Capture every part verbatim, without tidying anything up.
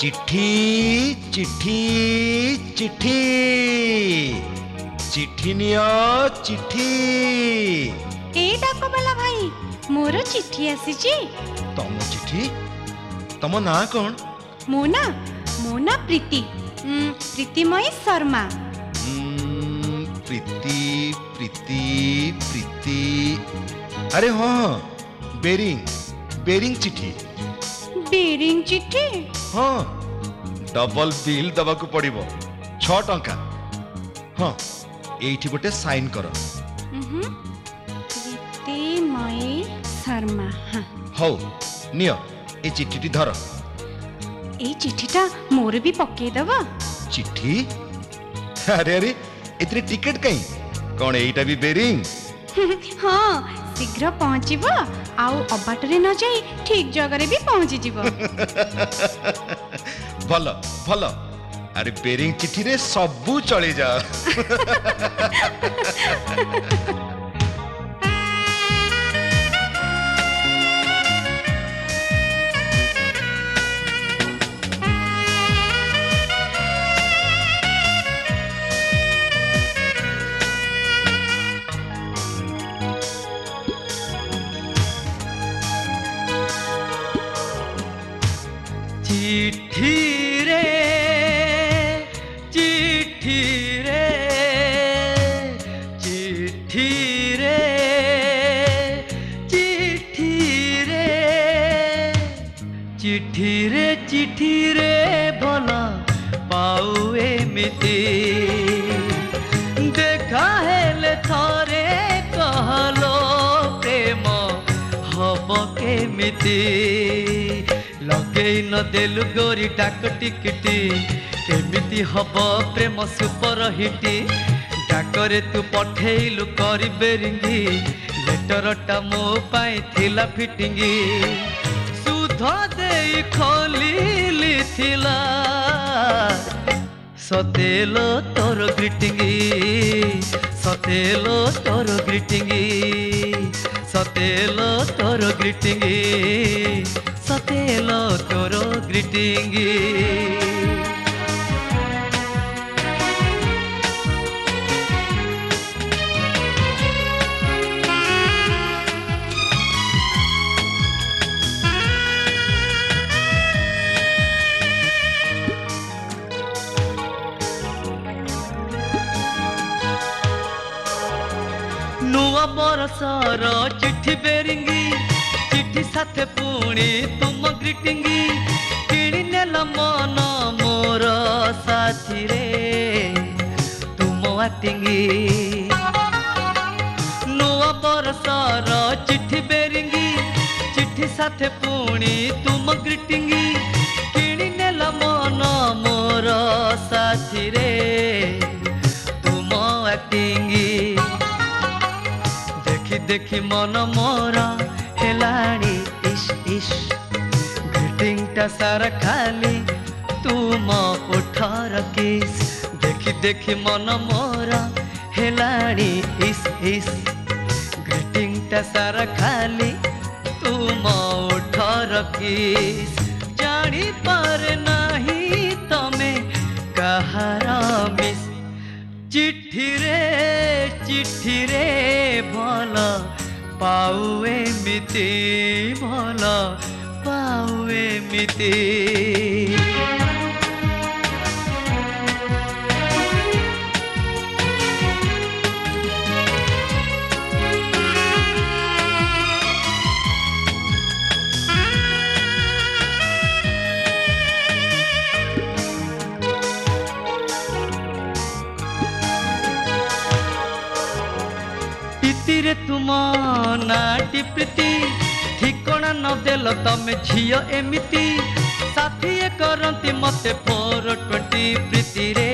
चिट्ठी चिट्ठी चिट्ठी चिट्ठी नियो चिट्ठी। ए डाकबाला भाई मोर चिट्ठी आसीची। तम चिट्ठी? तम ना कौन? मो ना मो ना प्रीति प्रीतिमयी शर्मा। प्रीति प्रीति प्रीति अरे हाँ बेरिंग बेरिंग चिट्ठी। बेरिंग चिट्ठी? हाँ डबल बिल दबा को पड़िबो छह टंका। हाँ एठी गोटे साइन कर। प्रीतिमयी शर्मा। हाँ हौ नियो ए चिट्ठी धर। ए चिट्ठीटा मोर भी पक्के दबा। चिट्ठी? अरे अरे इतने टिकट कहीं कौन एटा भी बेरिंग? हाँ शीघ्र पहुँचब आउ अबाटरे न जाई ठीक जगह भी पहुँची जीव। भल भल अरे बेरिंग चिट्ठी रे सबू चली जा। चिट्ठी रे चिट्ठी रे चिट्ठी रे चिट्ठी रे चिट्ठी रे चिट्ठी रे भला पाऊ एमिति देखा हेले थरे कहलो प्रेम हब केमिति लगे न देलु गोरी डाक टिकटी केमिति हब प्रेम सुपर हिटी डाकरे तू पठेलु करी बेरिंगी लेटरटा मो पाई थिला फिटिंगी सुध देई खोलिली थिला सतेलो तोर ग्रीटिंगी सतेलो तोर ग्रीटिंगी सतेलो तोर ग्रीटिंगी सतेलो तोर ग्रीटिंगी। नुआ बरसर चिट्ठी बेरिंगी चिट्ठी साथे पुणी तुम ग्रीटिंगी किणी नेल मन मोर साथी रे तुम आटिंगी नुआ बरसर चिट्ठी बेरिंगी चिट्ठी साथे पुणी तुम ग्रीटिंगी किणी नेल मन मोर साथी रे तुम आटिंगी देखी देखी मन मोरा हेलाणी इश इश ग्रीटिंगटा सारा खाली तुम उठार किस देखी देखी मन मोरा हेलाणी इश इश ग्रीटिंगटा सारा खाली तुम उठार किस जानी पारे नहीं तमे कहार मिस चिट्ठी रे चिट्ठी रे भल पाऊ एमिति भल पाऊ एमिति। रे तुम नाटी प्रीति ठिकଣା न देल तमे झियो एमिति साथी करती मते फोर ट्वेंटी प्रीति रे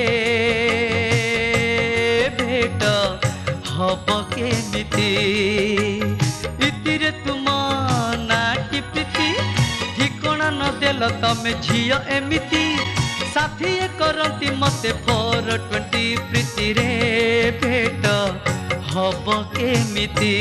भेट हब केमिति इति रे तुम नाटी प्रीति ठिकଣା न देल तमे झियो एमिति साथी करती मते फोर ट्वेंटी प्रीति रे भेट हब केमिति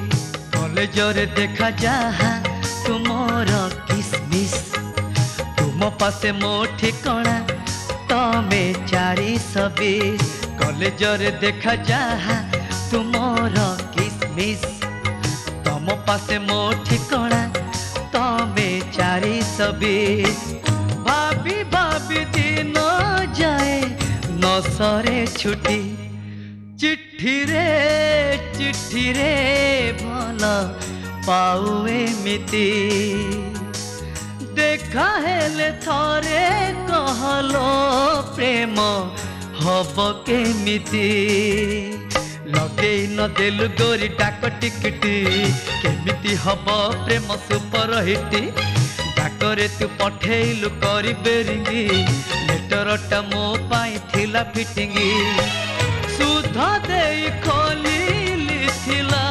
कॉलेज रे देखा जहा तुमर किसमिस तुम मो पासे मो ठिकଣା तमे चारि सबीस कॉलेज रे देखा जाहा तुमर किसमिस तम पासे मो ठिकଣା तमे चारि सबीस भाभी भाभी दिन जाए नसरे छुट्टी चिट्ठी रे चिट्ठी रे भल पाऊ एमिति देखा हेले थरे कहलो प्रेम हब केमिति लगे न देलु गोरी डाक टिकटी केमिति हब प्रेम सुपर हिट डाकरे तू पठेलु करी बेरिंगी लेटरटा मो पाई थिला फिटिंगी सुधा देई खोली थिला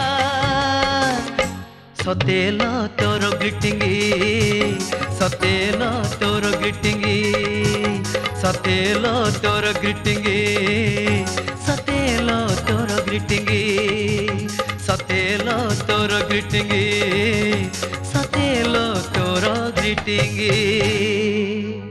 सतेल तोर ग्रीटिंगी सतेल तोर ग्रीटिंगी सतेल तोर ग्रीटिंगी सतेल तोर ग्रीटिंगी सतेल तोर ग्रीटिंगी सतेल तोर ग्रीटिंगी।